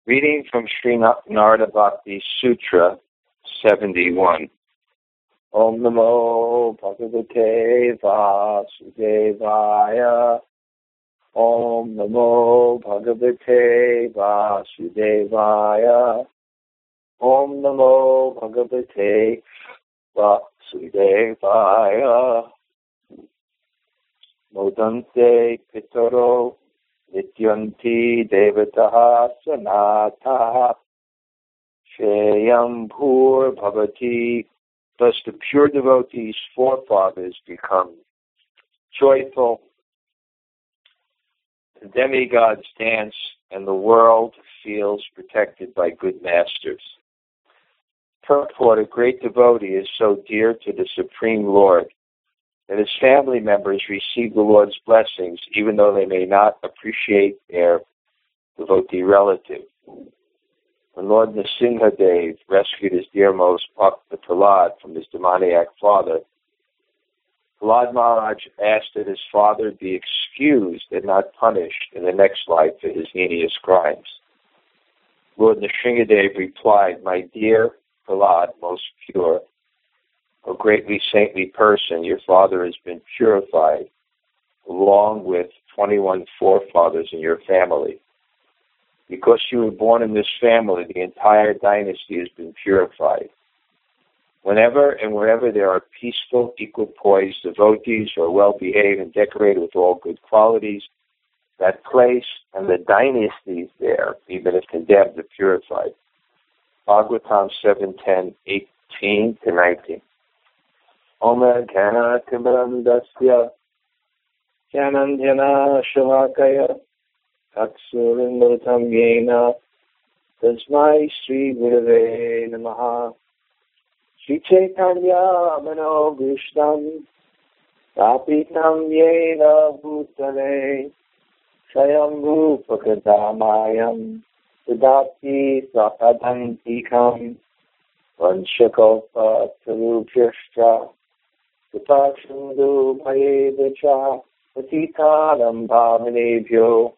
Reading from Sri Narada Bhakti Sutra 71. Om Namo Bhagavate Vasudevaya. Om Namo Bhagavate Vasudevaya. Om Namo Bhagavate Vasudevaya. Modante Pitaro Nityanti Devataha Sanataha Shayam Bhur Bhavati. Thus the pure devotees' forefathers become joyful. The demigods dance and the world feels protected by good masters. Purport: a great devotee is so dear to the Supreme Lord that his family members receive the Lord's blessings even though they may not appreciate their devotee relative. When Lord Nrsimhadev rescued his dearmost Bhakta Prahlad from his demoniac father, Prahlad Maharaj asked that his father be excused and not punished in the next life for his heinous crimes. Lord Nrsimhadev replied, "My dear Prahlad, most pure, a greatly saintly person, your father has been purified, along with 21 forefathers in your family. Because you were born in this family, the entire dynasty has been purified. Whenever and wherever there are peaceful, equipoised devotees who are well-behaved and decorated with all good qualities, that place and the dynasties there, even if condemned, are purified." Bhagavatam 7:10-18-19. Om Ghana Timbrandasya Jnanandjana Shavakaya Aksurindratam Yena Tasmai Sri Gurave Namaha. Sri Chaitanya Manovishnam Tapitam Yena Bhutale Sayam Rupakadamayam Siddhati Sapadantikam Vanchakopa Tarupyashcha Sipashindu Bhayevacha Patitaram Bhavanebhyo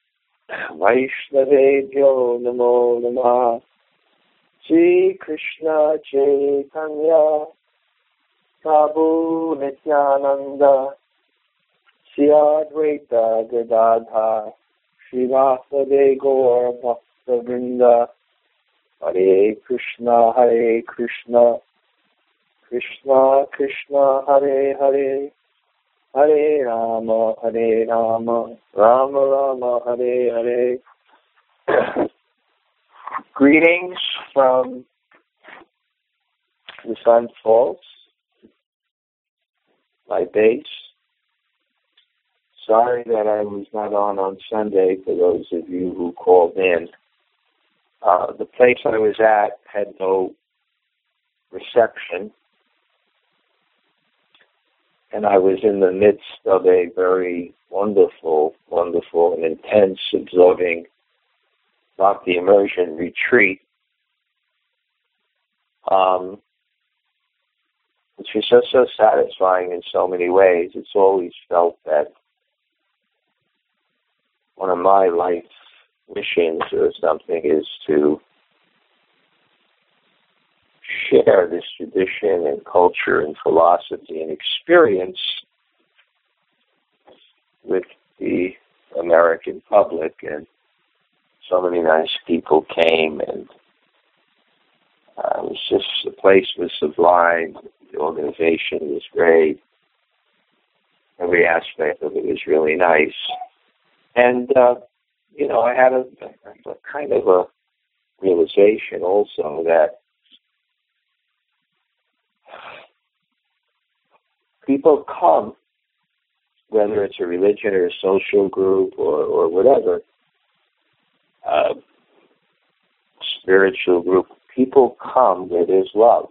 Vaishnavebhyo Namo Namah. Sri Krishna Chaitanya Prabhu Nityananda Sri Advaita Gadadhar Srivasade Gaur Bhakta-vrinda. Hare Krishna Krishna Krishna Hare Hare, Hare Rama Rama Rama Hare Hare. Greetings from the Sun Falls, my base. Sorry that I was not on Sunday for those of you who called in. The place I was at had no reception, and I was in the midst of a very wonderful and intense, absorbing Bhakti immersion retreat, which was so satisfying in so many ways. It's always felt that one of my life missions or something is to share this tradition and culture and philosophy and experience with the American public, and so many nice people came, and it was just, the place was sublime, the organization was great, every aspect of it was really nice. And, I had a kind of a realization also that people come, whether it's a religion or a social group or whatever, spiritual group, people come where there's love.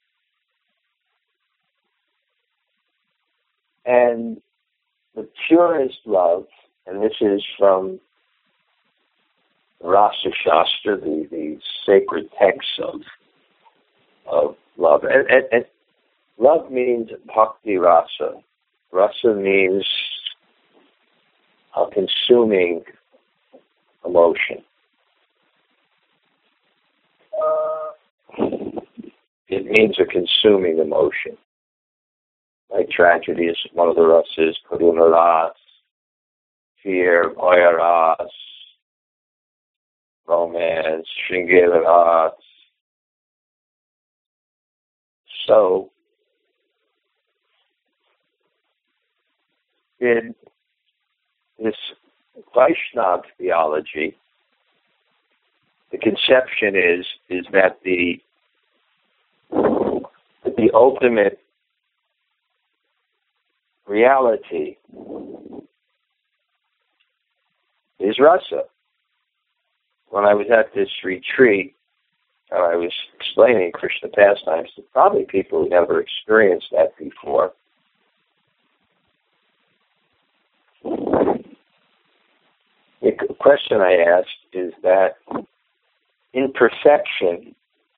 And the purest love, and this is from Rasa Shastra, the sacred texts of love. And love means bhakti rasa. Rasa means a consuming emotion. It means a consuming emotion. Like tragedy is one of the rasas, karuna ras, fear, bhaya ras, romance, shringara ras. So, in this Vaishnava theology, the conception is that the ultimate reality is rasa. When I was at this retreat, I was explaining Krishna pastimes to probably people who never experienced that before. The question I asked is that in perfection,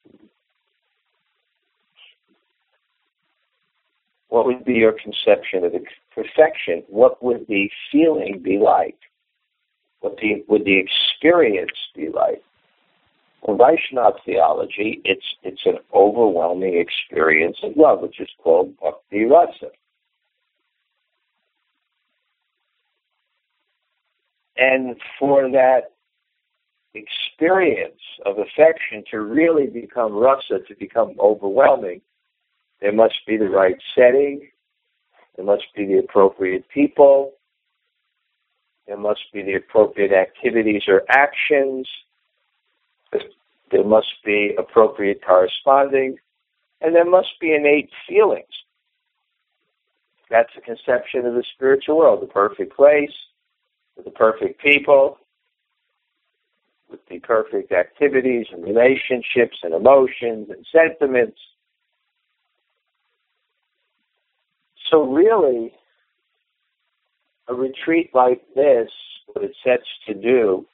what would be your conception of perfection? What would the feeling be like? What would the experience be like? In Vaishnava theology, it's an overwhelming experience of love, which is called bhakti rasa. And for that experience of affection to really become rasa, to become overwhelming, there must be the right setting, there must be the appropriate people, there must be the appropriate activities or actions, there must be appropriate corresponding, and there must be innate feelings. That's the conception of the spiritual world, the perfect place, with the perfect people, with the perfect activities and relationships and emotions and sentiments. So really, a retreat like this, what it sets to do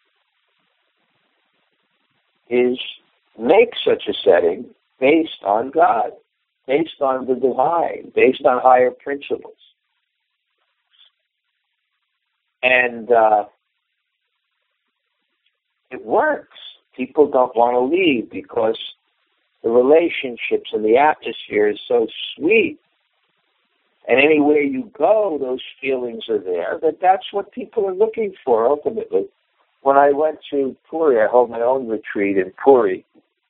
is make such a setting based on God, based on the divine, based on higher principles. And it works. People don't want to leave because the relationships and the atmosphere is so sweet. And anywhere you go, those feelings are there. That's what people are looking for, ultimately. When I went to Puri, I hold my own retreat in Puri.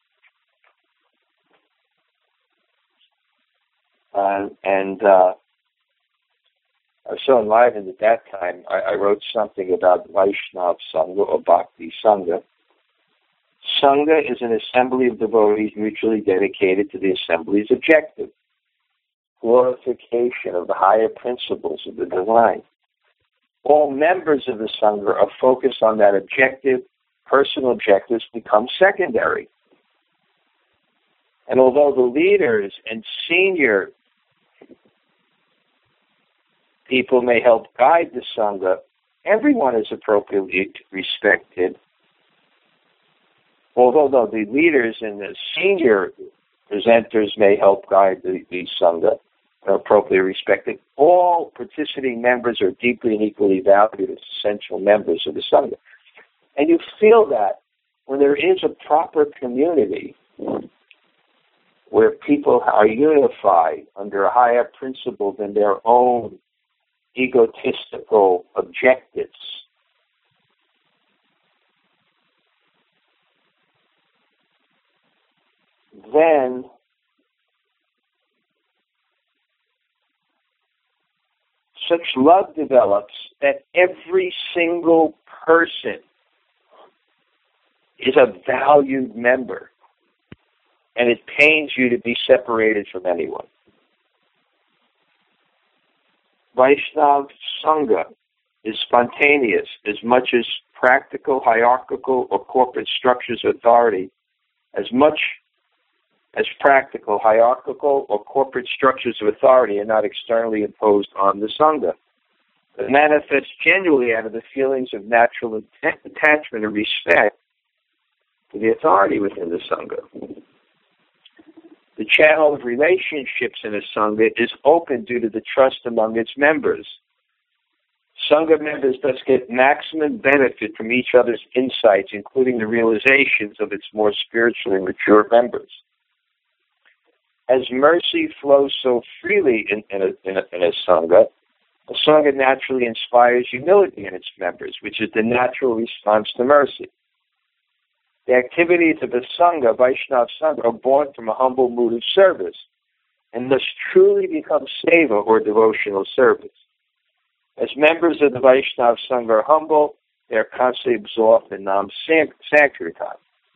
And I was so enlivened at that time, I wrote something about Vaishnava Sangha or Bhakti Sangha. Sangha is an assembly of devotees mutually dedicated to the assembly's objective, glorification of the higher principles of the divine. All members of the Sangha are focused on that objective. Personal objectives become secondary. And although the leaders and senior people may help guide the Sangha, everyone is appropriately respected. Although the leaders and the senior presenters may help guide the Sangha, are appropriately respected, all participating members are deeply and equally valued as essential members of the Sangha. And you feel that when there is a proper community where people are unified under a higher principle than their own egotistical objectives, then such love develops that every single person is a valued member, and it pains you to be separated from anyone. Vaishnava Sangha is spontaneous as much as practical, hierarchical, or corporate structures of authority, as much as practical, hierarchical, or corporate structures of authority are not externally imposed on the Sangha, but manifest genuinely out of the feelings of natural attachment and respect to the authority within the Sangha. The channel of relationships in a Sangha is open due to the trust among its members. Sangha members thus get maximum benefit from each other's insights, including the realizations of its more spiritually mature members. As mercy flows so freely in a Sangha naturally inspires humility in its members, which is the natural response to mercy. The activities of a Sangha, Vaishnava Sangha, are born from a humble mood of service and thus truly become seva or devotional service. As members of the Vaishnava Sangha are humble, they are constantly absorbed in Nam Sankirtan.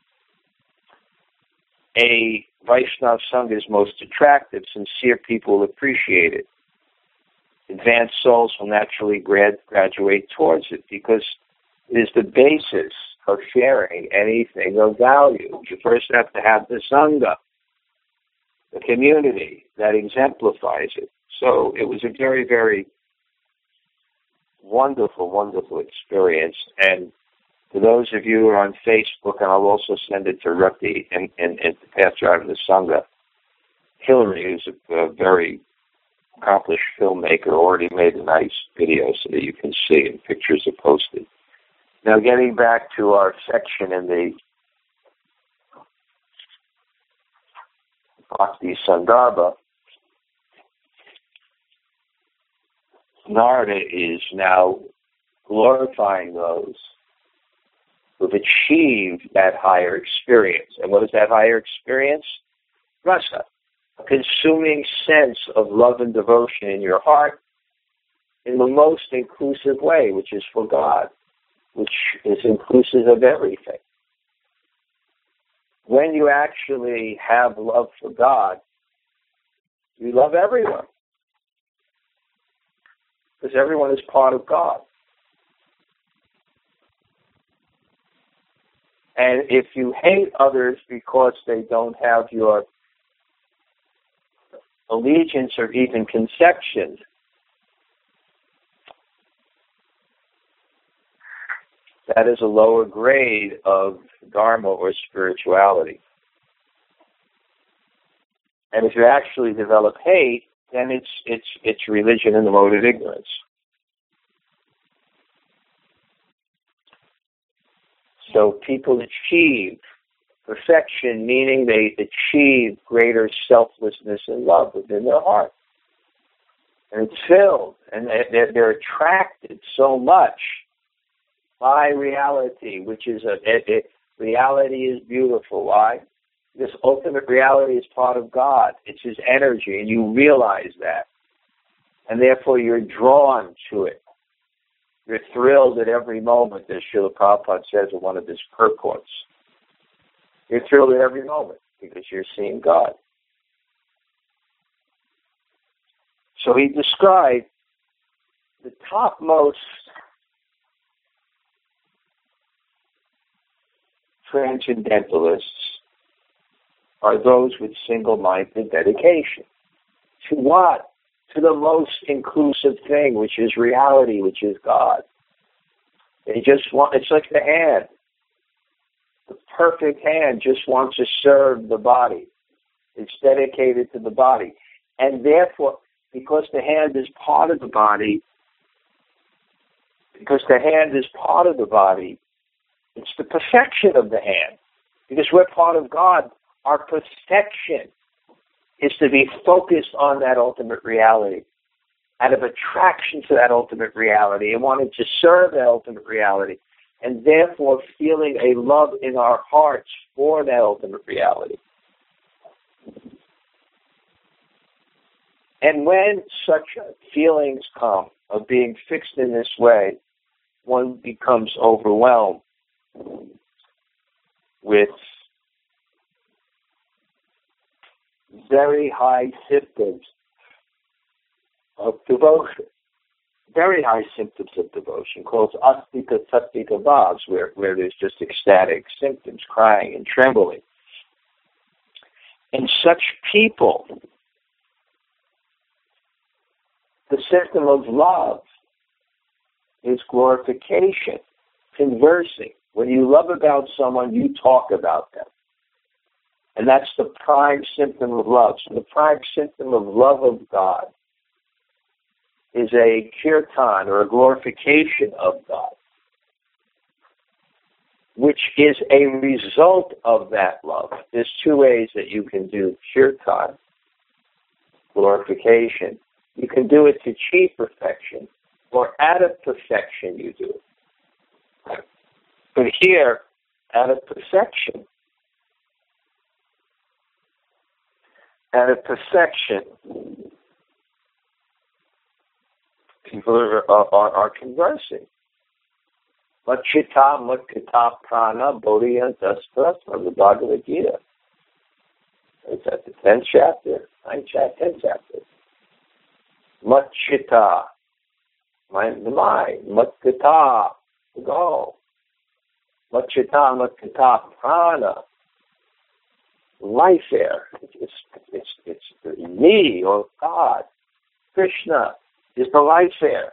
A Vaishnava Sangha is most attractive. Sincere people appreciate it. Advanced souls will naturally graduate towards it because it is the basis of sharing anything of value. You first have to have the Sangha, the community that exemplifies it. So it was a very, very wonderful, wonderful experience. And for those of you who are on Facebook, and I'll also send it to Rati and the Path Driving the Sangha, Hillary, who's a very accomplished filmmaker, already made a nice video so that you can see, and pictures are posted. Now, getting back to our section in the Bhakti Sandarbha, Narada is now glorifying those who've achieved that higher experience. And what is that higher experience? Rasa, a consuming sense of love and devotion in your heart in the most inclusive way, which is for God, which is inclusive of everything. When you actually have love for God, you love everyone, because everyone is part of God. And if you hate others because they don't have your allegiance or even conception, that is a lower grade of dharma or spirituality. And if you actually develop hate, then it's religion in the mode of ignorance. So people achieve perfection, meaning they achieve greater selflessness and love within their heart. And it's filled, and they're attracted so much by reality, which is reality is beautiful. Why? Because ultimate reality is part of God. It's His energy, and you realize that. And therefore you're drawn to it. You're thrilled at every moment, as Srila Prabhupada says in one of his purports. You're thrilled at every moment because you're seeing God. So he described the topmost transcendentalists are those with single-minded dedication. To what? To the most inclusive thing, which is reality, which is God. They just want, it's like the hand. The perfect hand just wants to serve the body. It's dedicated to the body. And therefore, because the hand is part of the body, it's the perfection of the hand. Because we're part of God, our perfection is to be focused on that ultimate reality, out of attraction to that ultimate reality, and wanting to serve that ultimate reality, and therefore feeling a love in our hearts for that ultimate reality. And when such feelings come of being fixed in this way, one becomes overwhelmed with very high symptoms of devotion. Very high symptoms of devotion, called astika sattika bhavs, where there's just ecstatic symptoms, crying and trembling. In such people, the system of love is glorification, conversing. When you love about someone, you talk about them. And that's the prime symptom of love. So the prime symptom of love of God is a kirtan, or a glorification of God, which is a result of that love. There's two ways that you can do kirtan. glorification. You can do it to achieve perfection, or out of perfection you do it. But here, out of perfection. Out of perfection, people are conversing. Machita Matkita Prana Bodhiyantastra from the Bhagavad Gita. It's at the 10th chapter, 10th chapter. Machita, the mind, Matkita, the goal. Machita Matkita Prana, life air. It's me, or God. Krishna is the life air.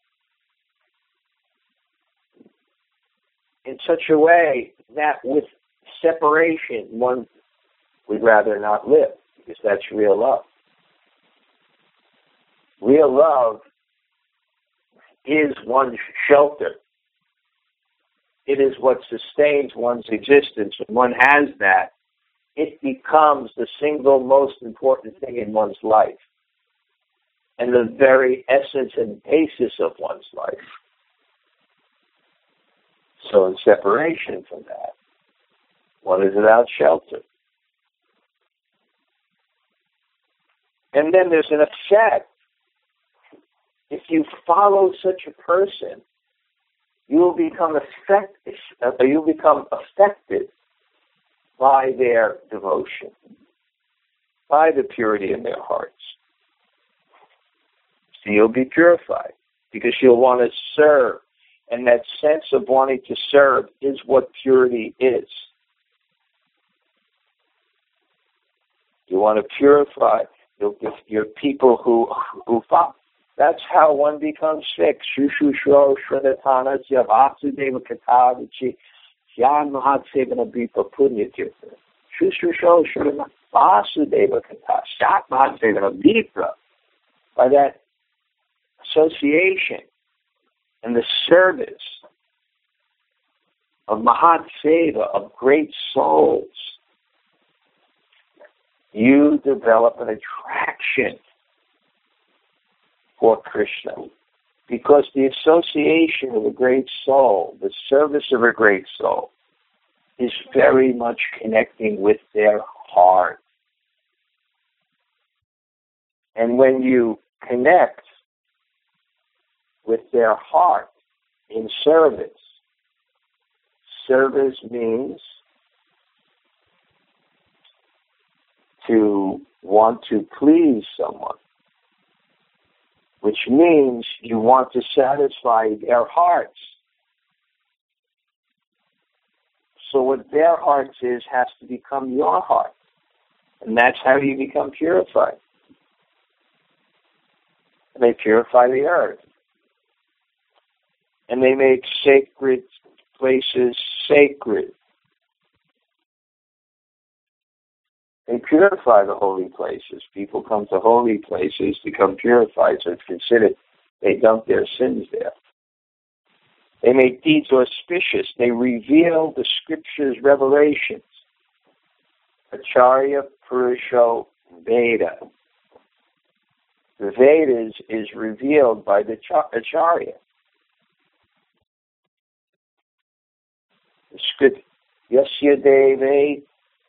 In such a way that with separation, one would rather not live, because that's real love. Real love is one's shelter. It is what sustains one's existence. When one has that, it becomes the single most important thing in one's life, and the very essence and basis of one's life. So in separation from that, one is without shelter. And then there's an effect. If you follow such a person, you will become affected by their devotion, by the purity in their hearts. So you'll be purified, because you'll want to serve. And that sense of wanting to serve is what purity is. You want to purify your people who follow. That's how one becomes fixed. Shushushro Shradatana Vasudeva Katavachi Yan Mahatsevana Bipa Punyatirtha. Shushushro Shradatana Vasudeva Kata Shat Mahatsevana Bipa. By that association and the service of Mahat Seva, of great souls, you develop an attraction for Krishna. Because the association of a great soul, the service of a great soul, is very much connecting with their heart. And when you connect with their heart in service, service means to want to please someone, which means you want to satisfy their hearts. So what their hearts is has to become your heart. And that's how you become purified. And they purify the earth. And they make sacred places sacred. They purify the holy places. People come to holy places, become purified, so it's considered they dump their sins there. They make deeds auspicious. They reveal the Scriptures' revelations. Acharya Purusho Veda. The Vedas is revealed by the Acharya. The script, Yasya Deve,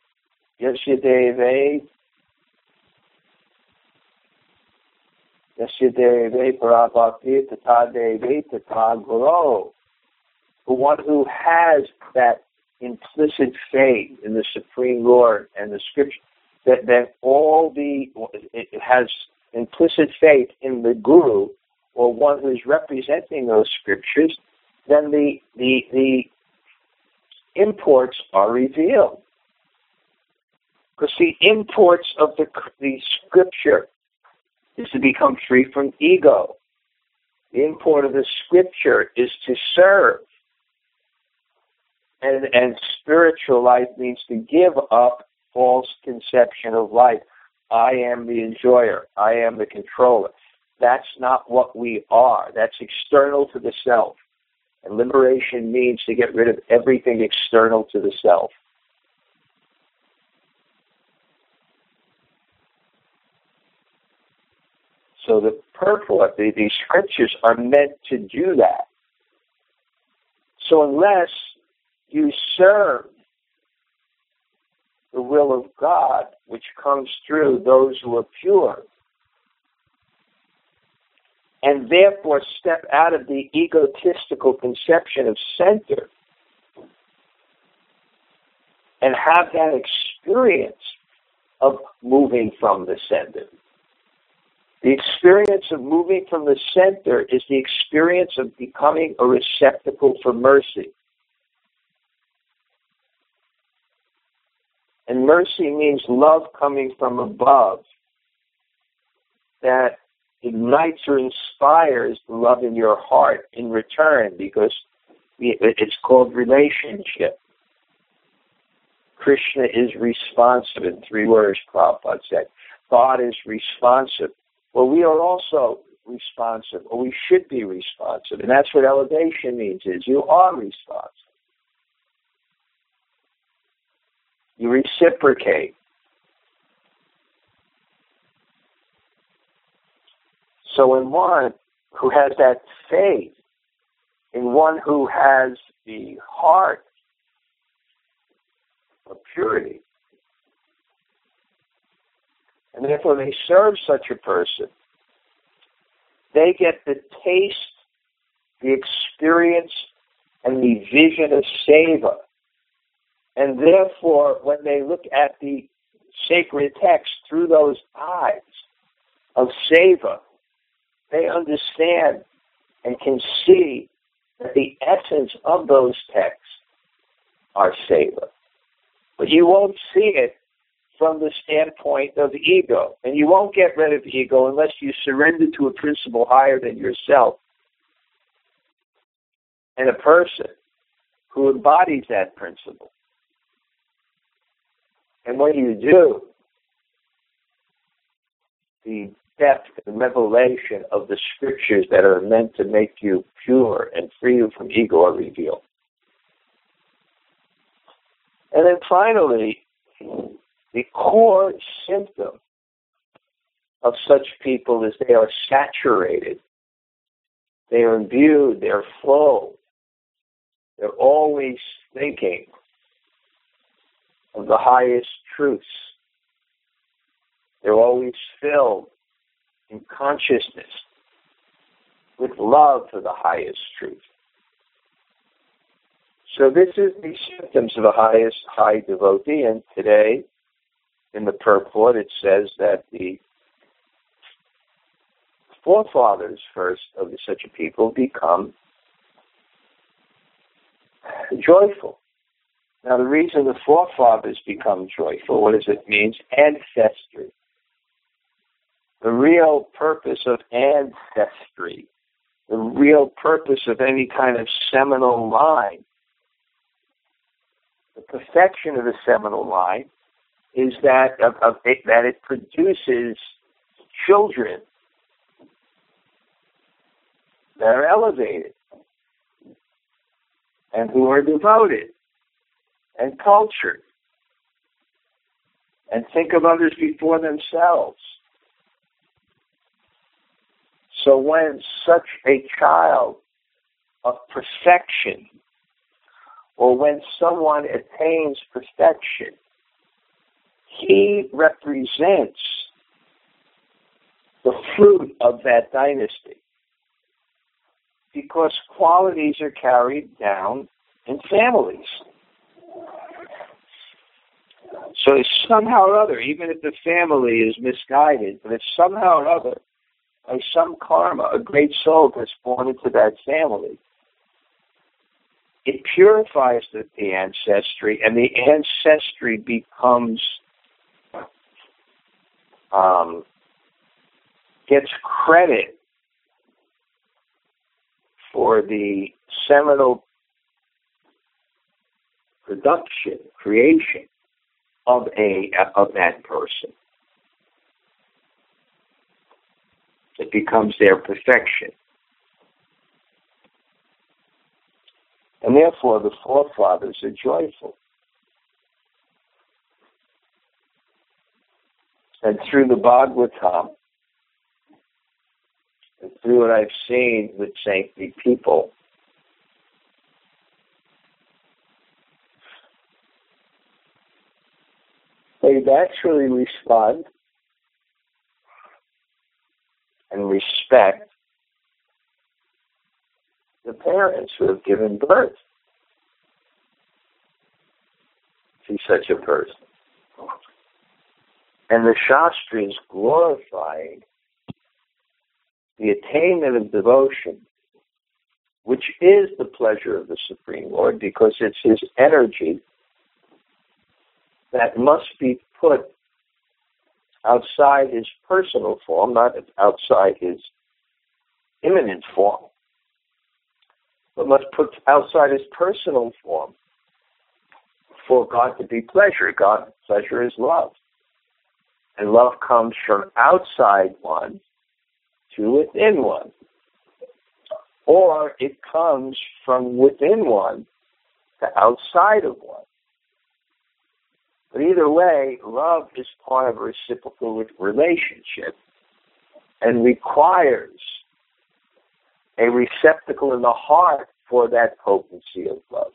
Parabhakti, Tata Deve, Tata Guru. The one who has that implicit faith in the Supreme Lord and the Scripture, that it has implicit faith in the Guru, or one who is representing those Scriptures, then the imports are revealed. Because the imports of the Scripture is to become free from ego. The import of the Scripture is to serve. And spiritual life means to give up false conception of life. I am the enjoyer. I am the controller. That's not what we are. That's external to the self. And liberation means to get rid of everything external to the self. So the purport, these scriptures are meant to do that. So unless you serve the will of God, which comes through those who are pure, and therefore step out of the egotistical conception of center and have that experience of moving from the center. The experience of moving from the center is the experience of becoming a receptacle for mercy. And mercy means love coming from above that ignites or inspires the love in your heart in return, because it's called relationship. Krishna is responsive in 3 words, Prabhupada said. God is responsive. Well, we are also responsive, or we should be responsive. And that's what elevation means, is you are responsive. You reciprocate. So in one who has that faith, in one who has the heart of purity, and therefore they serve such a person, they get the taste, the experience, and the vision of seva. And therefore, when they look at the sacred text through those eyes of seva, they understand and can see that the essence of those texts are seva. But you won't see it from the standpoint of ego. And you won't get rid of ego unless you surrender to a principle higher than yourself. And a person who embodies that principle. And when you do, the depth and revelation of the scriptures that are meant to make you pure and free you from ego are revealed. And then finally, the core symptom of such people is they are saturated. They are imbued, they're full. They're always thinking of the highest truths. They're always filled in consciousness with love for the highest truth. So this is the symptoms of the highest high devotee, and today in the purport it says that the forefathers first of such a people become joyful. Now the reason the forefathers become joyful, what does it mean? Ancestry. The real purpose of ancestry, the real purpose of any kind of seminal line, the perfection of the seminal line is that that it produces children that are elevated and who are devoted and cultured and think of others before themselves. So when such a child of perfection, or when someone attains perfection, he represents the fruit of that dynasty, because qualities are carried down in families. So somehow or other, even if the family is misguided, but if somehow or other, by some karma, a great soul gets born into that family, it purifies the ancestry, and the ancestry becomes, gets credit for the seminal production, creation of that person. It becomes their perfection. And therefore the forefathers are joyful. And through the Bhagavatam, me what I've seen with saintly people. They naturally respond and respect the parents who have given birth to such a person. And the Shastras glorifying the attainment of devotion, which is the pleasure of the Supreme Lord, because it's His energy that must be put outside His personal form, not outside His immanent form, but must put outside His personal form for God to be pleasure. God's pleasure is love. And love comes from outside one to within one. Or it comes from within one to outside of one. But either way, love is part of a reciprocal relationship and requires a receptacle in the heart for that potency of love.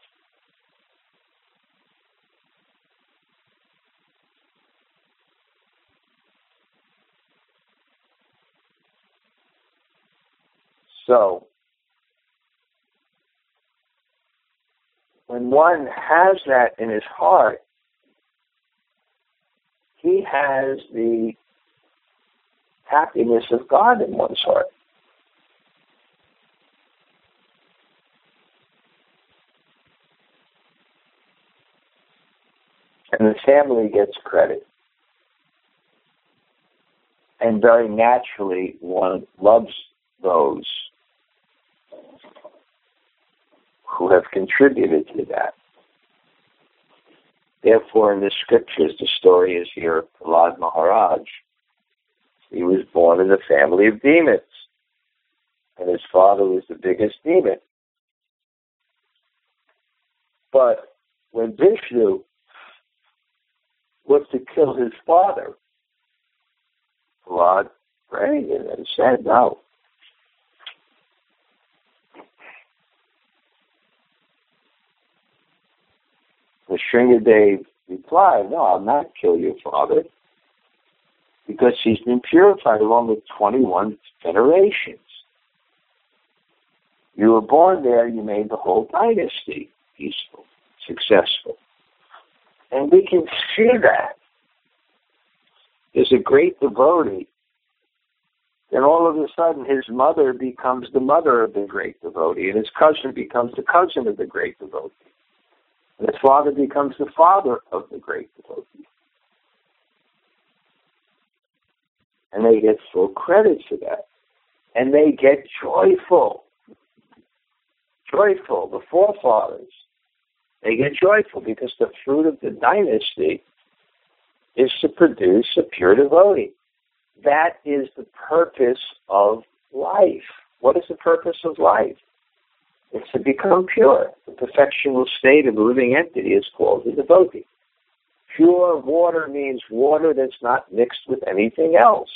So, when one has that in his heart, he has the happiness of God in one's heart. And the family gets credit. And very naturally, one loves those who have contributed to that. Therefore, in the scriptures, the story is here of Prahlad Maharaj. He was born in a family of demons, and his father was the biggest demon. But when Vishnu was to kill his father, Prahlad prayed and said no. The Shringadev replied, no, I'll not kill your father, because he's been purified along with 21 generations. You were born there, you made the whole dynasty peaceful, successful. And we can see that. There's a great devotee, then all of a sudden his mother becomes the mother of the great devotee, and his cousin becomes the cousin of the great devotee. And his father becomes the father of the great devotee. And they get full credit for that. And they get joyful. Joyful, the forefathers. They get joyful because the fruit of the dynasty is to produce a pure devotee. That is the purpose of life. What is the purpose of life? It's to become pure. The perfectional state of a living entity is called a devotee. Pure water means water that's not mixed with anything else.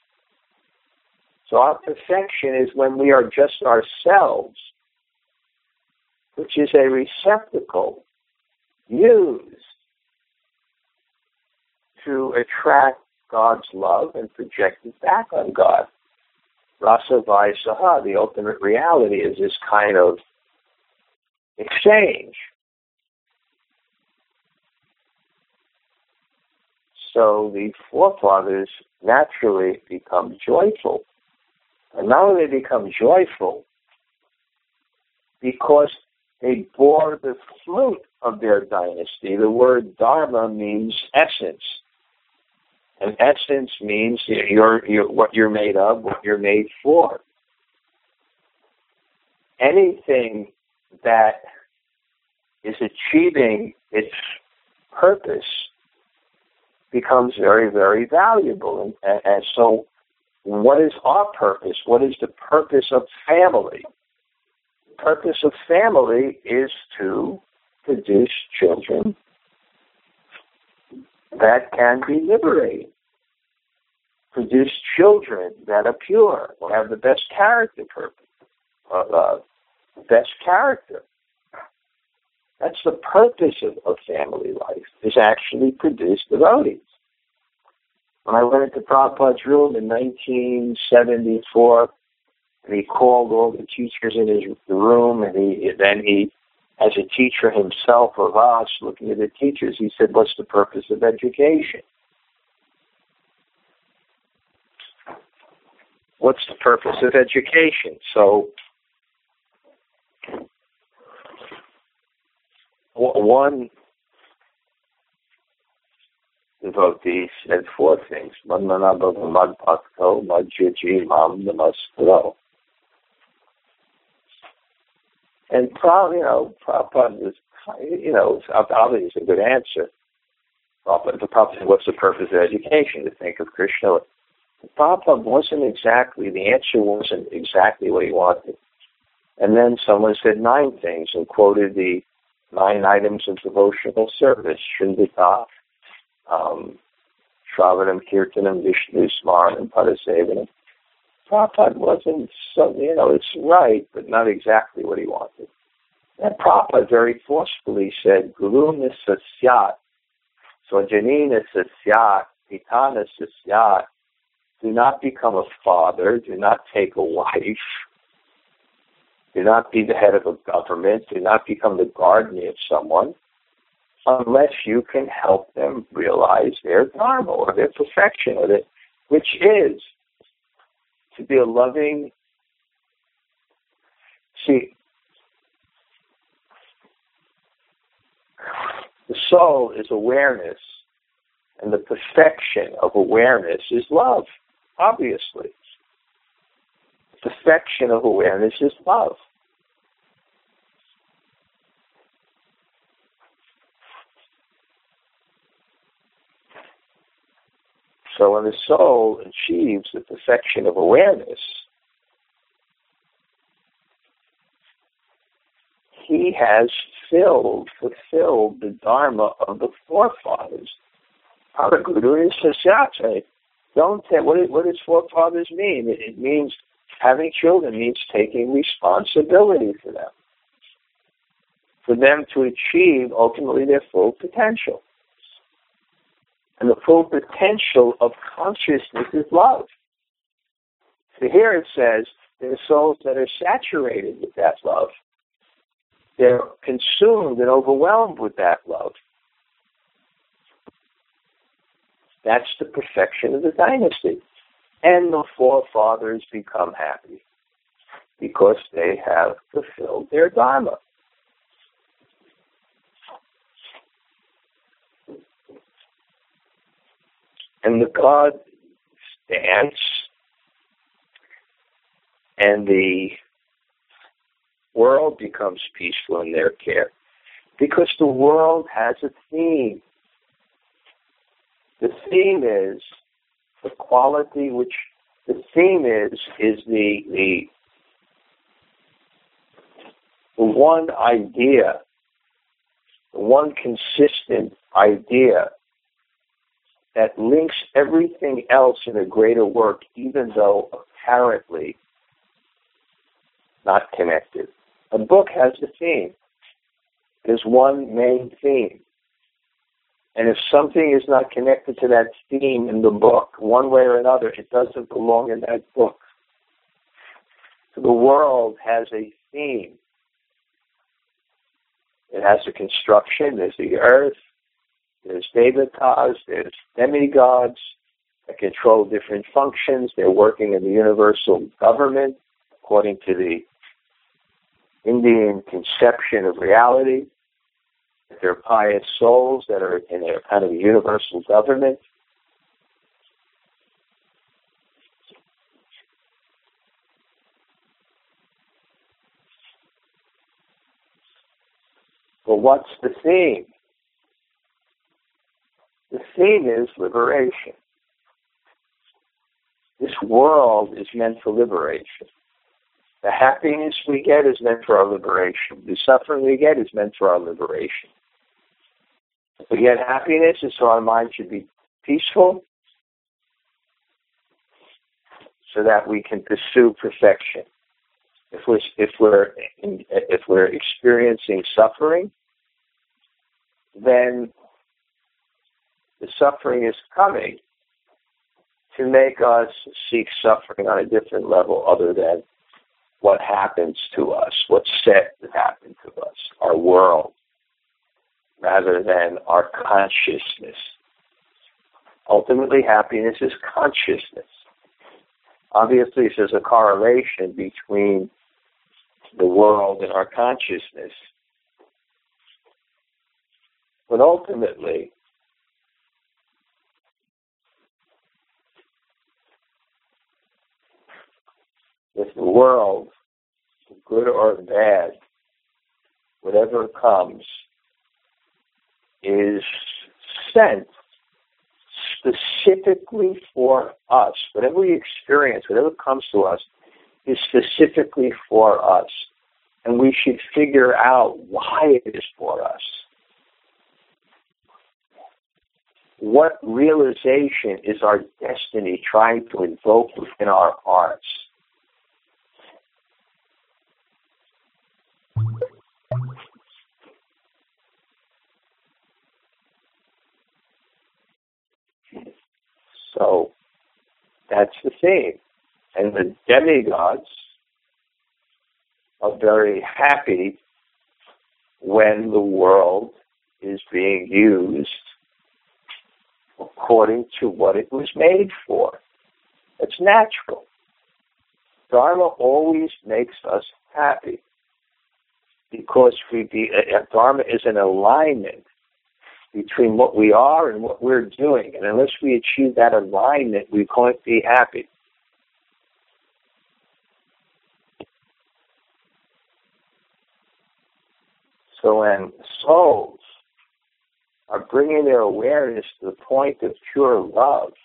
So our perfection is when we are just ourselves, which is a receptacle used to attract God's love and project it back on God. Rasa Vaisaha, the ultimate reality, is this kind of exchange. So the forefathers naturally become joyful. And not only they become joyful, because they bore the fruit of their dynasty. The word dharma means essence. And essence means what you're made of, what you're made for. Anything that is achieving its purpose becomes very, very valuable. And so what is our purpose? What is the purpose of family? The purpose of family is to produce children that can be liberated. produce children that are pure, will have the best character, best character. That's the purpose of family life, is actually produce devotees. When I went into Prabhupada's room in 1974, and he called all the teachers in his room, and then he, as a teacher himself of us, looking at the teachers, he said, what's the purpose of education? What's the purpose of education? So, one devotee said 4 things. And probably, Prabhupada was, obviously it's a good answer. Prabhupada said, what's the purpose of education? To think of Krishna. Prabhupada the answer wasn't exactly what he wanted. And then someone said 9 things and quoted the 9 items of devotional service. Shrindita, Shravanam, Kirtanam, Vishnu, Smaranam, Padasevanam. Prabhupada wasn't it's right, but not exactly what he wanted. And Prabhupada very forcefully said, Guruna sasyat, Swajanina sasyat, Pitana sasyat. Do not become a father, do not take a wife, do not be the head of a government, do not become the guardian of someone, unless you can help them realize their dharma or their perfection, which is to be a loving. See, the soul is awareness, and the perfection of awareness is love, obviously. The perfection of awareness is love. So when the soul achieves the perfection of awareness, he has fulfilled the dharma of the forefathers. Our Guru is Sasyat. What does forefathers mean? It means having children means taking responsibility for them to achieve ultimately their full potential. And the full potential of consciousness is love. So here it says there are souls that are saturated with that love. They're consumed and overwhelmed with that love. That's the perfection of the dynasty. And the forefathers become happy because they have fulfilled their dharma. And the god stands, and the world becomes peaceful in their care, because the world has a theme. The theme is the quality which the theme is the one idea, the one consistent idea that links everything else in a greater work, even though apparently not connected. A book has a theme. There's one main theme. And if something is not connected to that theme in the book, one way or another, it doesn't belong in that book. So the world has a theme. It has a construction. There's the earth. There's devatas. There's demigods that control different functions. They're working in the universal government according to the Indian conception of reality. They're pious souls that are in a kind of a universal government. But what's the theme? The theme is liberation. This world is meant for liberation. The happiness we get is meant for our liberation. The suffering we get is meant for our liberation. If we get happiness, it's so our mind should be peaceful. so that we can pursue perfection. If we're experiencing suffering, then the suffering is coming to make us seek suffering on a different level other than what happens to us, what's said to happen to us, our world, rather than our consciousness. Ultimately, happiness is consciousness. Obviously, there's a correlation between the world and our consciousness. But ultimately, if the world, good or bad, whatever comes, is sent specifically for us, whatever we experience, whatever comes to us, is specifically for us. And we should figure out why it is for us. What realization is our destiny trying to invoke within our hearts? So that's the theme. And the demigods are very happy when the world is being used according to what it was made for. It's natural. Dharma always makes us happy because Dharma is an alignment between what we are and what we're doing. And unless we achieve that alignment, we can't be happy. So when souls are bringing their awareness to the point of pure love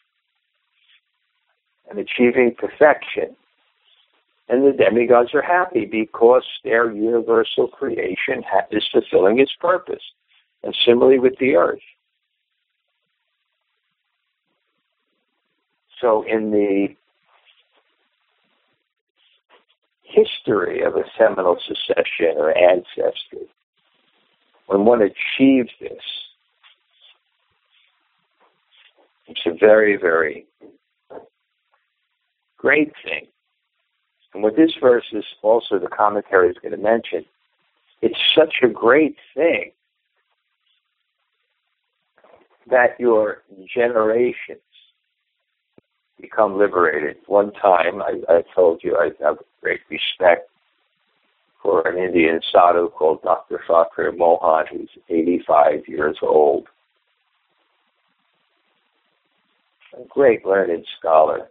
and achieving perfection, and the demigods are happy because their universal creation is fulfilling its purpose. And similarly with the earth. So in the history of a seminal succession or ancestry, when one achieves this, it's a very, very great thing. And what this verse is also, the commentary is going to mention, it's such a great thing that your generations become liberated. One time, I told you I have great respect for an Indian sadhu called Dr. Fakir Mohan, who's 85 years old. A great learned scholar.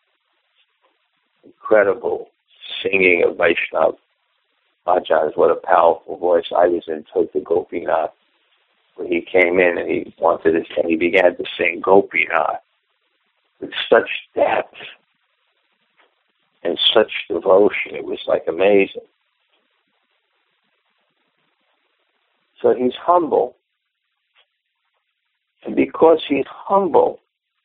Incredible singing of Vaishnav bhajans. What a powerful voice. I was in Tota Gopinath when he came in and he wanted to, and he began to sing Gopinath with such depth and such devotion. It was like amazing. So he's humble. And because he's humble,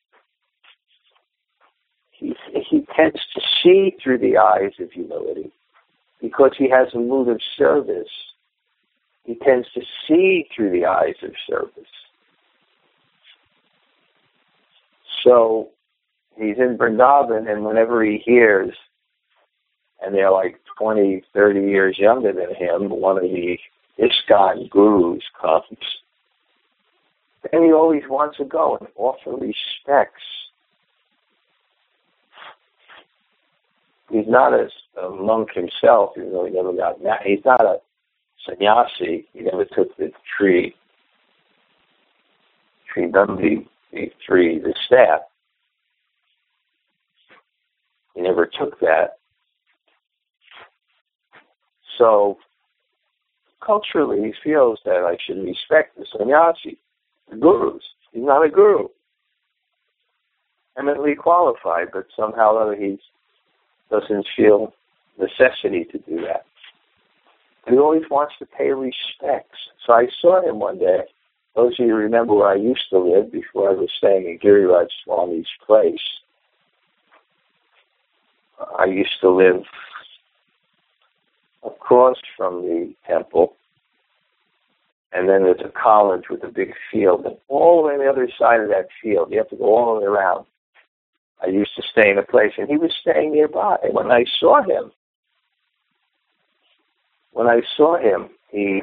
he tends to see through the eyes of humility. Because he has a mood of service, he tends to see through the eyes of service. So he's in Vrindavan, and whenever he hears, and they're like 20, 30 years younger than him, one of the ISKCON gurus comes, and he always wants to go and offer respects. He's not a monk himself, even though he never got married. He's not a sannyasi. He never took the the staff. He never took that. So culturally, he feels that I should respect the sannyasi, the gurus. He's not a guru. Eminently qualified, but somehow or other he doesn't feel necessity to do that. But he always wants to pay respects. So I saw him one day. Those of you who remember where I used to live before I was staying in Giriraj Swami's place. I used to live across from the temple, and then there's a college with a big field, and all the way on the other side of that field, you have to go all the way around. I used to stay in a place, and he was staying nearby. When I saw him, he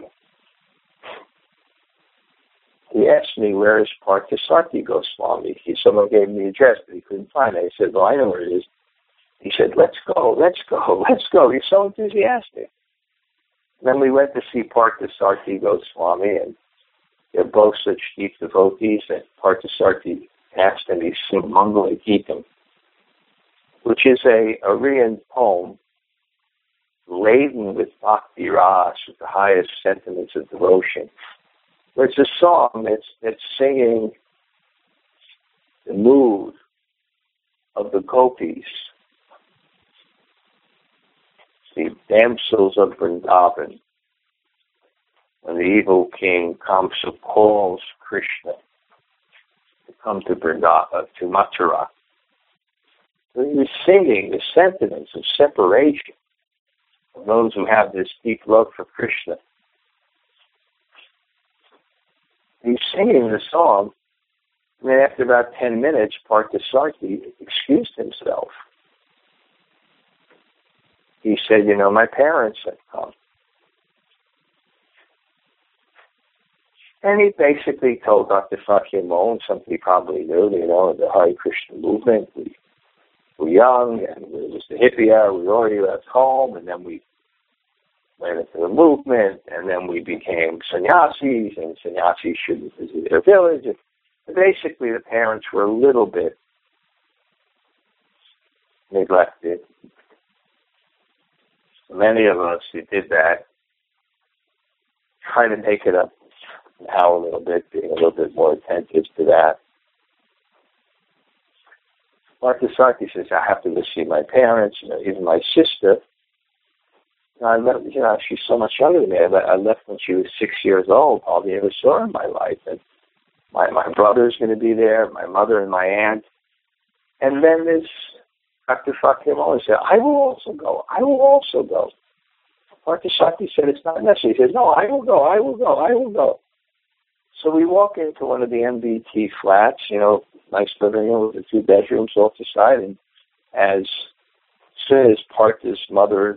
asked me, where is Parthasarthi Goswami? Someone gave me the address, but he couldn't find it. I said, well, I know where it is. He said, let's go. He's so enthusiastic. Then we went to see Parthasarthi Goswami, and they're both such deep devotees that Parthasarthi asked him to sing Mangala Geetam, which is a Aryan poem laden with bhakti ras, with the highest sentiments of devotion. It's a song that's singing the mood of the gopis, the damsels of Vrindavan, when the evil king Kamsa calls Krishna to come to Vrindavan, to Mathura. So he's singing the sentiments of separation of those who have this deep love for Krishna. He's singing the song, and then after about 10 minutes, Parthasarthi excused himself. He said, my parents have come. And he basically told Dr. Fakir Mohan something he probably knew, the Hare Krishna movement. We were young, and it was the hippie era. We already left home, and then we went into the movement, and then we became sannyasis, and sannyasis shouldn't visit their village. And basically, the parents were a little bit neglected. Many of us who did that try to make it up now a little bit, being a little bit more attentive to that. Parthasarthi says, I have to go see my parents, even my sister. I left, she's so much younger than me. I left when she was 6 years old. Hardly ever saw her in my life. And my brother's going to be there, my mother and my aunt. And then this Dr. Fakir Mohan said, I will also go. Parthasarthi said, it's not necessary. He said, no, I will go. So we walk into one of the MBT flats, nice living room with the 2 bedrooms off the side. And as soon as Partha's mother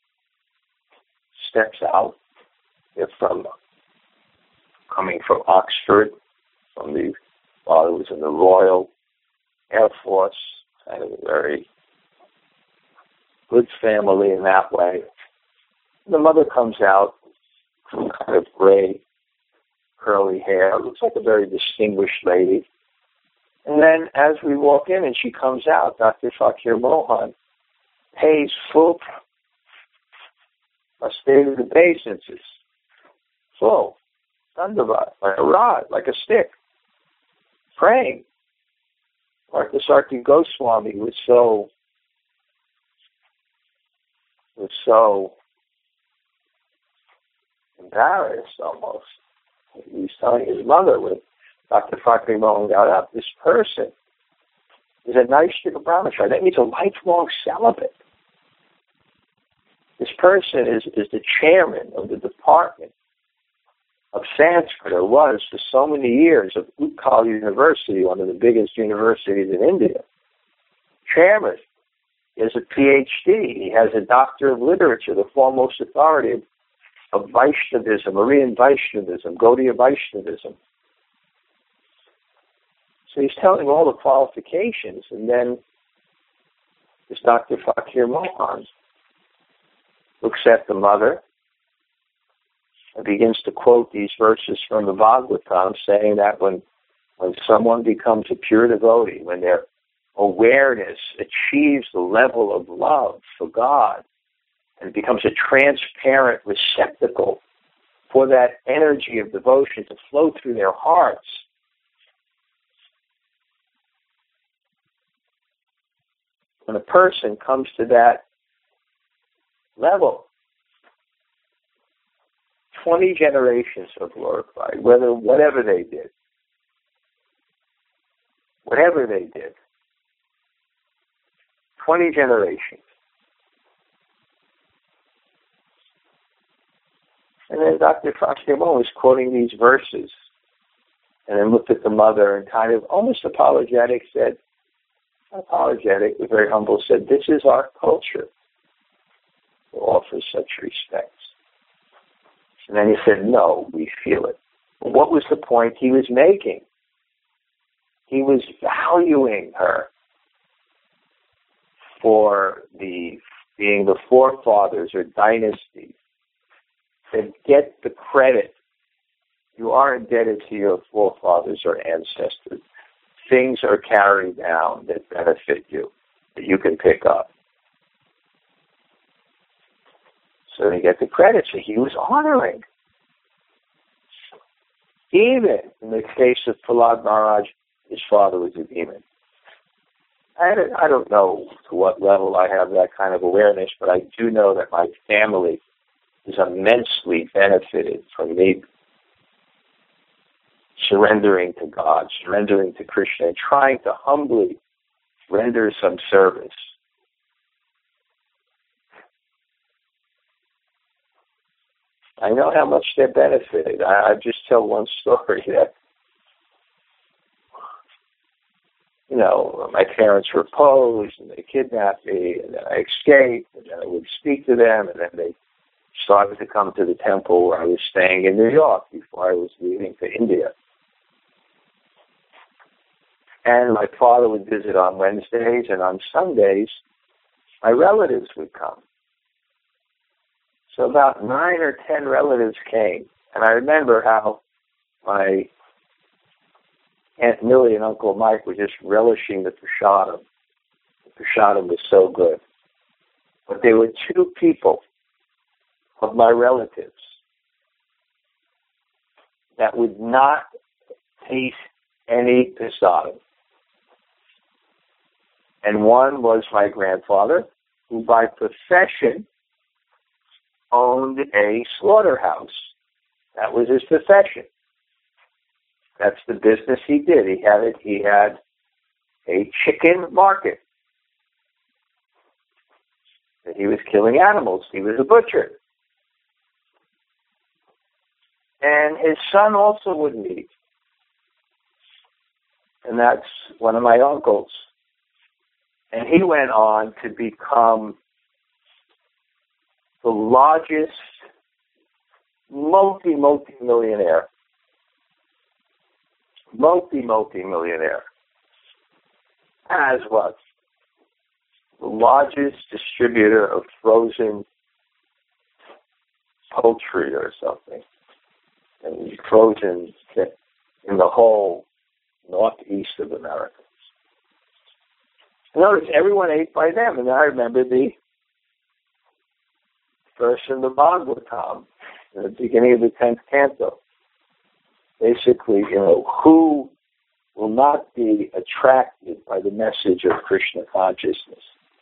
steps out, they're coming from Oxford, while it was in the Royal Air Force, kind of a very good family in that way. The mother comes out, kind of gray, curly hair, looks like a very distinguished lady. And then as we walk in and she comes out, Dr. Fakir Mohan pays full state of obeisances, full, dandavat, like a rod, like a stick, praying. Parthasarthi Goswami was so embarrassed almost. He was telling his mother when Dr. Fakir Mohan got up, this person is a Naishtika Brahmachari. That means a lifelong celibate. This person is the chairman of the department of Sanskrit, or was for so many years, of Utkal University, one of the biggest universities in India. Chairman. He has a PhD. He has a doctor of literature, the foremost authority of Vaishnavism, Aryan Vaishnavism, Gaudiya Vaishnavism. So he's telling all the qualifications, and then this Dr. Fakir Mohan looks at the mother and begins to quote these verses from the Bhagavatam, saying that when someone becomes a pure devotee, when their awareness achieves the level of love for God and becomes a transparent receptacle for that energy of devotion to flow through their hearts, when a person comes to that level, 20 generations are glorified, whatever they did. 20 generations. And then Dr. Frosty was quoting these verses and then looked at the mother and kind of almost apologetic said, apologetic, but very humble, said, this is our culture to offer such respects. And then he said, no, we feel it. Well, what was the point he was making? He was valuing her for being the forefathers or dynasty that get the credit. You are indebted to your forefathers or ancestors. Things are carried down that benefit you, that you can pick up. So they get the credit. So he was honoring. Even in the case of Prahlad Maharaj, his father was a demon. I don't know to what level I have that kind of awareness, but I do know that my family is immensely benefited from me surrendering to God, surrendering to Krishna, and trying to humbly render some service. I know how much they're benefited. I just tell one story that, my parents were opposed, and they kidnapped me, and then I escaped, and then I would speak to them, and then they started to come to the temple where I was staying in New York before I was leaving to India. And my father would visit on Wednesdays, and on Sundays, my relatives would come. So about 9 or 10 relatives came. And I remember how my Aunt Millie and Uncle Mike were just relishing the prasadam. The prasadam was so good. But there were 2 people of my relatives that would not taste any prasadam. And one was my grandfather, who by profession owned a slaughterhouse. That was his profession. That's the business he did. He had a chicken market. He was killing animals. He was a butcher. And his son also wouldn't eat. And that's one of my uncles. And he went on to become the largest multi-millionaire. Multi-millionaire. As what? The largest distributor of frozen poultry or something. And frozen in the whole northeast of America. Notice everyone ate by them. And I remember the verse in the Bhagavatam, in the beginning of the 10th canto. Basically, who will not be attracted by the message of Krishna consciousness?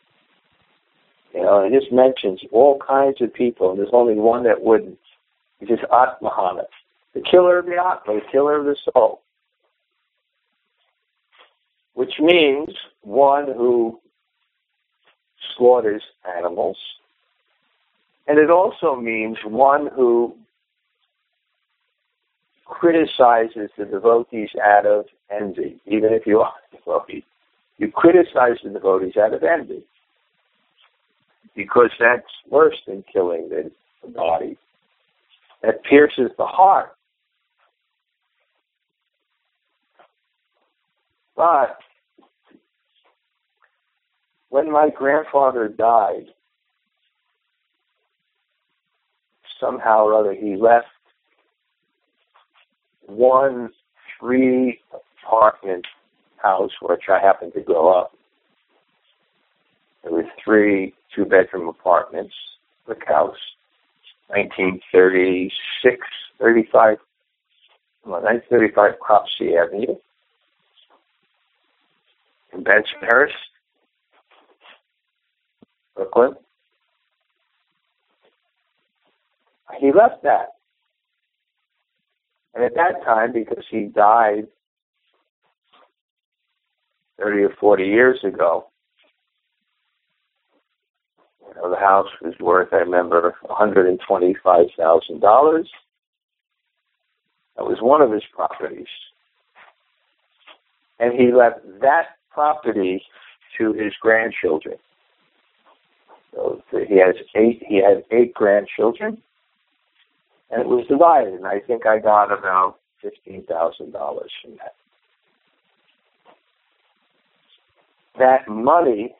It just mentions all kinds of people, and there's only one that wouldn't, which is Atmahana, the killer of the Atma, the killer of the soul. Which means one who slaughters animals. And it also means one who criticizes the devotees out of envy. Even if you are a devotee, you criticize the devotees out of envy. Because that's worse than killing the body. That pierces the heart. But when my grandfather died, somehow or other he left one 3-apartment house, which I happened to grow up. There were 3 2-bedroom apartments, brick house, 1935 Cropsey Avenue. In Bensonhurst, Brooklyn. He left that. And at that time, because he died 30 or 40 years ago, The house was worth, I remember, $125,000. That was one of his properties. And he left that property to his grandchildren. So he had eight grandchildren, and it was divided. And I think I got about $15,000 from that. That money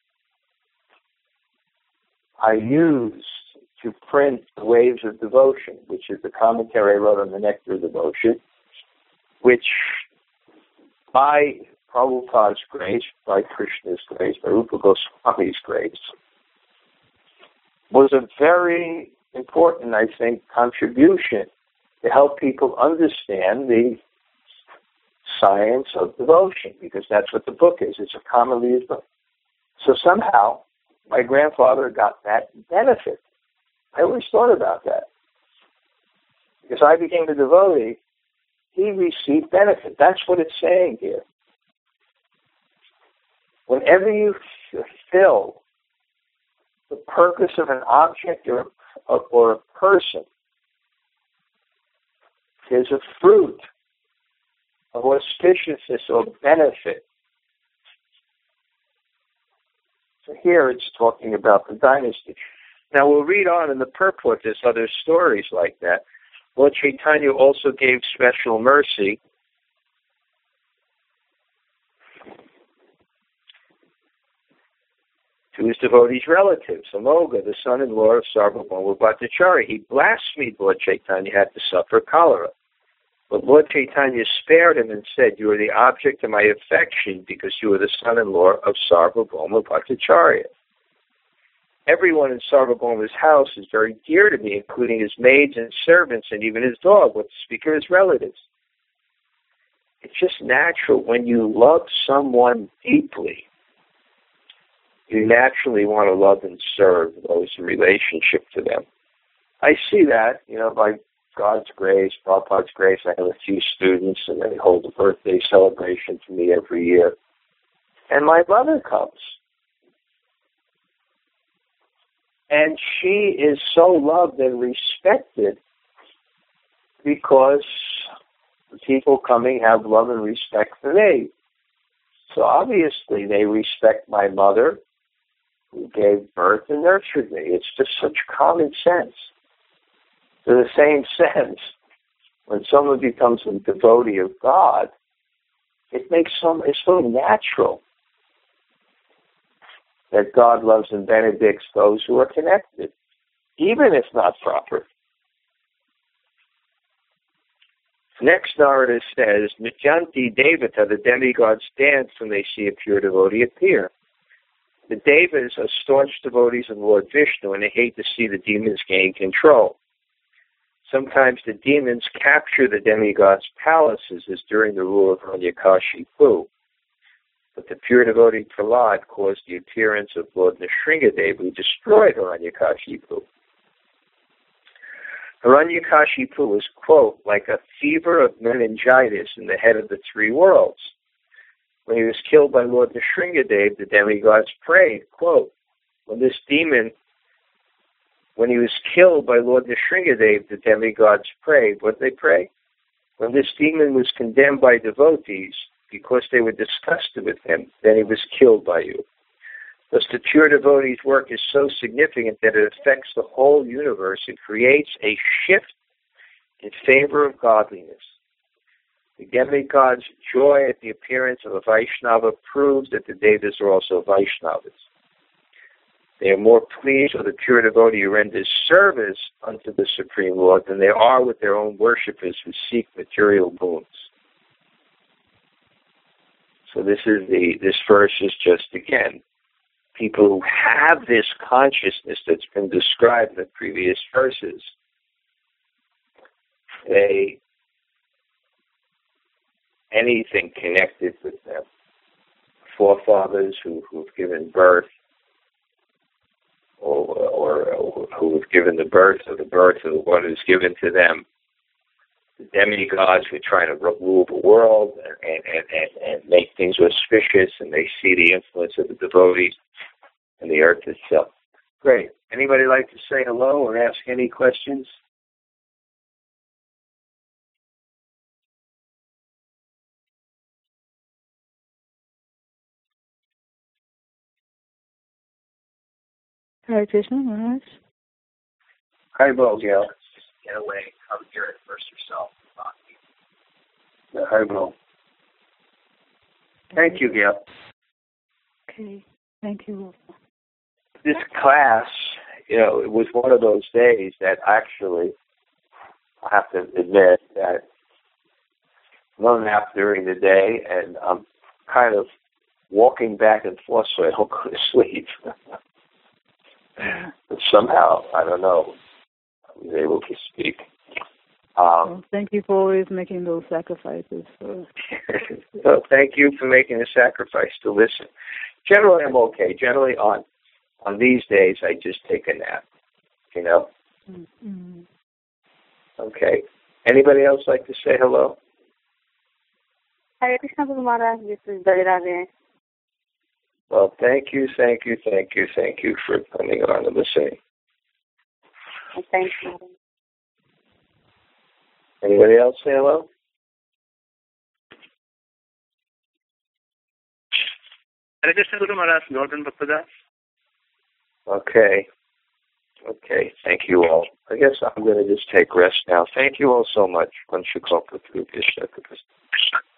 I used to print The Waves of Devotion, which is the commentary I wrote on the Nectar of Devotion, which by Prabhupada's grace, by Krishna's grace, by Rupa Goswami's grace, was a very important, I think, contribution to help people understand the science of devotion, because that's what the book is. It's a commonly used book. So somehow, my grandfather got that benefit. I always thought about that. Because I became a devotee, he received benefit. That's what it's saying here. Whenever you fulfill the purpose of an object or a person, there's a fruit of auspiciousness or benefit. So here it's talking about the dynasty. Now we'll read on in the purport, there's other stories like that. Lord Chaitanya also gave special mercy to his devotees' relatives. Amoga, the son-in-law of Sarvabhauma Bhattacharya, he blasphemed Lord Chaitanya, had to suffer cholera. But Lord Chaitanya spared him and said, "You are the object of my affection because you are the son-in-law of Sarvabhauma Bhattacharya. Everyone in Sarvabhauma's house is very dear to me, including his maids and servants and even his dog, what to speak of his relatives." It's just natural when you love someone deeply, you naturally want to love and serve those in relationship to them. I see that, by God's grace, Prabhupada's grace. I have a few students, and they hold a birthday celebration for me every year. And my mother comes. And she is so loved and respected because the people coming have love and respect for me. So obviously they respect my mother, who gave birth and nurtured me. It's just such common sense. In the same sense, when someone becomes a devotee of God, it's so natural that God loves and benedicts those who are connected, even if not proper. Next narrative says, Nityanti Devata, the demigods dance when they see a pure devotee appear. The Devas are staunch devotees of Lord Vishnu, and they hate to see the demons gain control. Sometimes the demons capture the demigods' palaces, as during the rule of Hiranyakashipu. But the pure devotee Prahlad caused the appearance of Lord Nrsingadeva, who destroyed Hiranyakashipu. Hiranyakashipu was, quote, like a fever of meningitis in the head of the three worlds. When he was killed by Lord Nrsingadeva, the demigods prayed, quote, when he was killed by Lord Nrsingadeva, the demigods prayed. What did they pray? When this demon was condemned by devotees because they were disgusted with him, then he was killed by you. Thus the pure devotee's work is so significant that it affects the whole universe. It creates a shift in favor of godliness. The demigod's joy at the appearance of a Vaishnava proves that the Devas are also Vaishnavas. They are more pleased with a pure devotee who renders service unto the Supreme Lord than they are with their own worshippers who seek material boons. So this verse is just, again, people who have this consciousness that's been described in the previous verses. Anything connected with them, forefathers who've given birth, or who have given the birth of the one who's given to them, the demigods who are trying to rule the world and make things auspicious, and they see the influence of the devotees and the earth itself. Great. Anybody like to say hello or ask any questions? Hare Krishna, Maharaj. Hi, Bo, Gail. Get away, come here and immerse yourself in bhakti. Hi, Bo. Thank you, Gail. Okay, thank you. This class, it was one of those days that actually, I have to admit that I'm on a nap during the day, and I'm kind of walking back and forth so I don't go to sleep. But somehow, I don't know, I was able to speak. Well, thank you for always making those sacrifices for us. So thank you for making the sacrifice to listen. Generally, I'm okay. Generally, on these days, I just take a nap, Mm-hmm. Okay. Anybody else like to say hello? Hare Krishna Guru Maharaj, this is Dalirade. Well, thank you for coming on and listening. Thank you. Anybody else say hello? Hare Krishna Guru Maharaj, Northern Bhaktadas. Okay. Thank you all. I guess I'm going to just take rest now. Thank you all so much. Vanshukhalpa Krishna.